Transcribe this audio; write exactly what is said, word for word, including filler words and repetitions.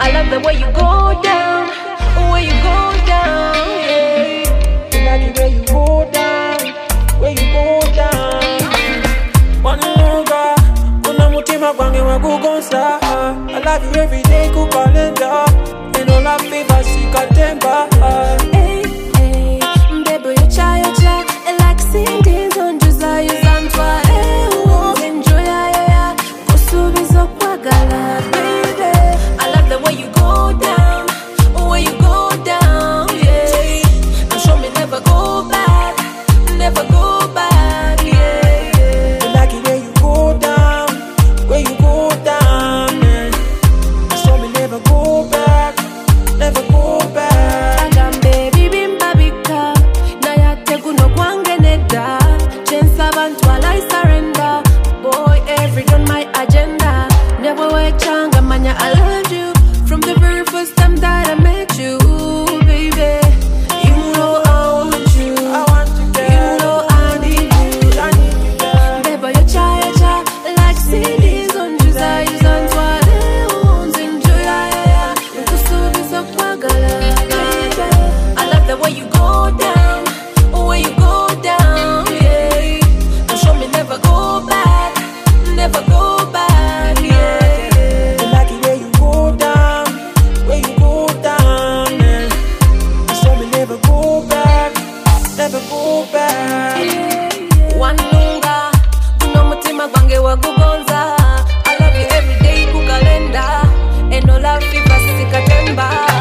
I love the way you go down, way you go down, yeah. Like the way you go down, way you go down. Wanuga, kuna mutima kwange wakugonza. I love you every day, kukalenda. And all I favor, sikatemba. Hey, hey, baby, you cha, you cha. Like Cindy's on Juza, you zantwa. Hey, oh, enjoy, yeah, yeah. Kusubizo kwa gala, baby. I love the way you go down, way you go down, yeah. You show me never go back, never go back, yeah, yeah. Like the way you go down, way you go down, man. You show me never go back, never go back. Agambe bibimba bika, na yate kuno kwange neda. Chensa bantu ala I surrender. Boy, every on my agenda. Never wait changa manya, I loved you from the very first time that I met you, baby. You know I want you, I want you, girl. you know I need you. I need you, girl. Baby, you cha ya cha, like cities on Juza, you zantwale uons enjoy ya ya. Kusubizo kwa gala, baby. I love the way you go down, way you go down, yeah. You show me never go back, never go back, yeah. Like the way you go down, way you go down, man. You show me never go back, never go back. Wanunga, kuno mutima gwange wakugonza. I love you every day kukalenda. And all I feel sikatemba.